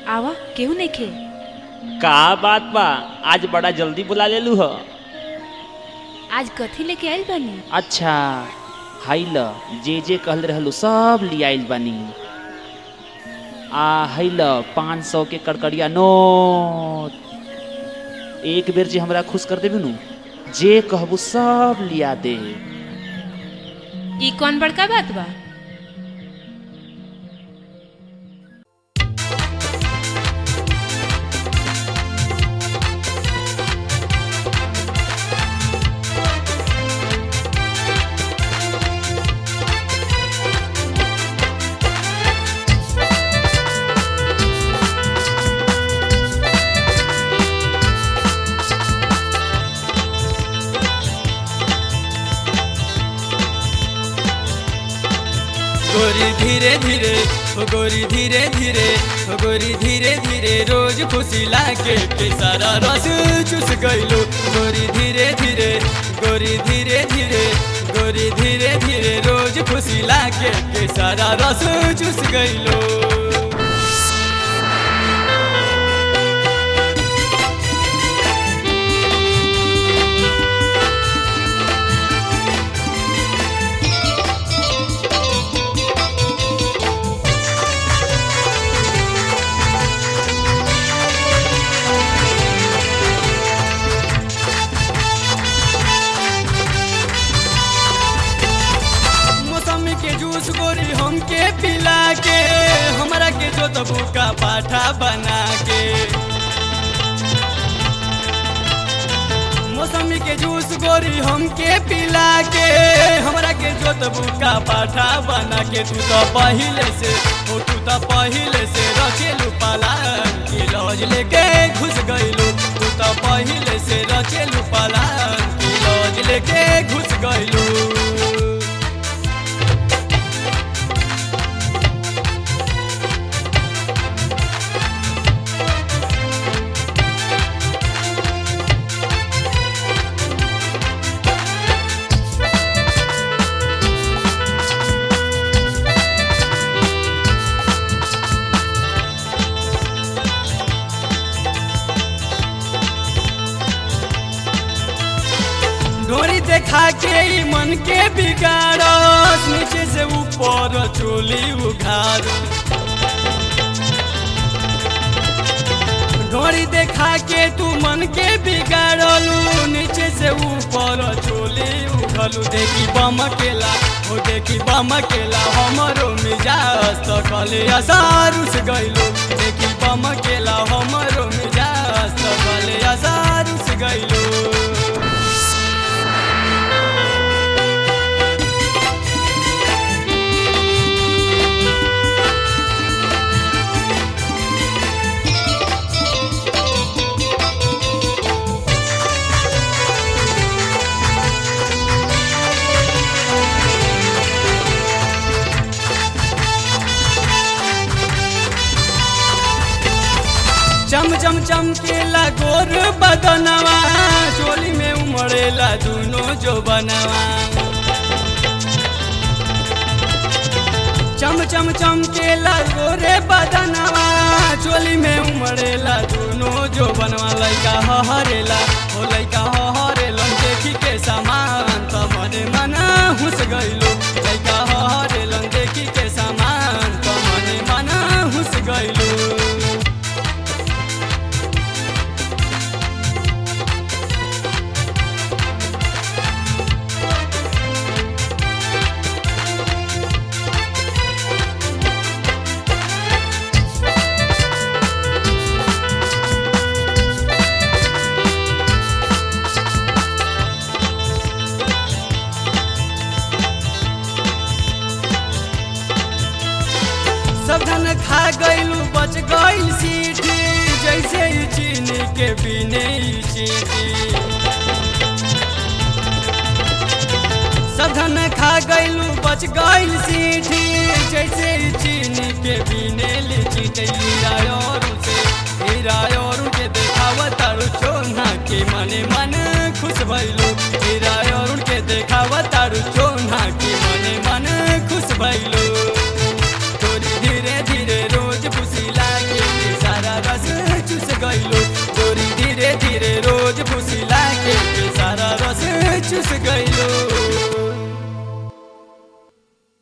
आवा केहू नहीं खे। का बात बा, आज बड़ा जल्दी बुला लेलू ह। आज कथी लेके आइल बानी? अच्छा हाइल जे कहल रहलू सब ले आइल बानी। हाइल 500 के कड़कड़िया नोट। एक बेर जे हमरा खुश कर देबू नु, जे कहबू सब लिया दे। ई कौन बड़का बात बा? गोरी धीरे धीरे ओ गोरी धीरे धीरे ओ गोरी धीरे धीरे रोज खुशी लागे के सारा रस चूस गइलो। गोरी धीरे धीरे गोरी धीरे धीरे गोरी धीरे धीरे रोज खुशी लागे के सारा रस चूस गइलो। गोरी हमके पिला के हमरा के जो तबू का पाठा बना के, मौसमी के जूस गोरी हमके पिला के हमरा के जो तबू का पाठा बना के। तू तो पहले से रचेलू पालान की लौज लेके घुस गइलू। तू तो पहले से रचेलू पालान की लौज लेके घुस गइलू। ढोरी देखा के ही मन के बिगाड़स, नीचे से ऊपर चोली उघार। ढोरी देखा के तू मन के बिगाड़लू, नीचे से ऊपर चोली उघलू। देखी बम केला हमरो मिजाज तो कले असारुस गइलू। देखी बम केला हमरो मिजाज तो कले असारुस गइलू। चम चम चमकेला गोर बदनवा, चोली में उमड़ेला दूनो जो बनवा। चम चम चमकेला गोरे बदनवा, चोली में उमड़ेला दूनो जो बनवा। लइका हहरेला देखी के सामान त मने मना हुस गइलो। लइका हहरेला देखी के सामान त मने मना हुस गइलो। सब धन खा गइलू बच गइल सीटी, जैसे ही चीनी के बिने चीटी। सब धन खा गइलू बच गइल सीटी, जैसे ही चीनी के बिने चीटी। हीरा और के देखावतारू चोना के मने मन खुश भइलू। हीरा और के देखावतारू चोना के मने मन खुश भइलू। धीरे धीरे रोज खुशी लागे चूस गइलो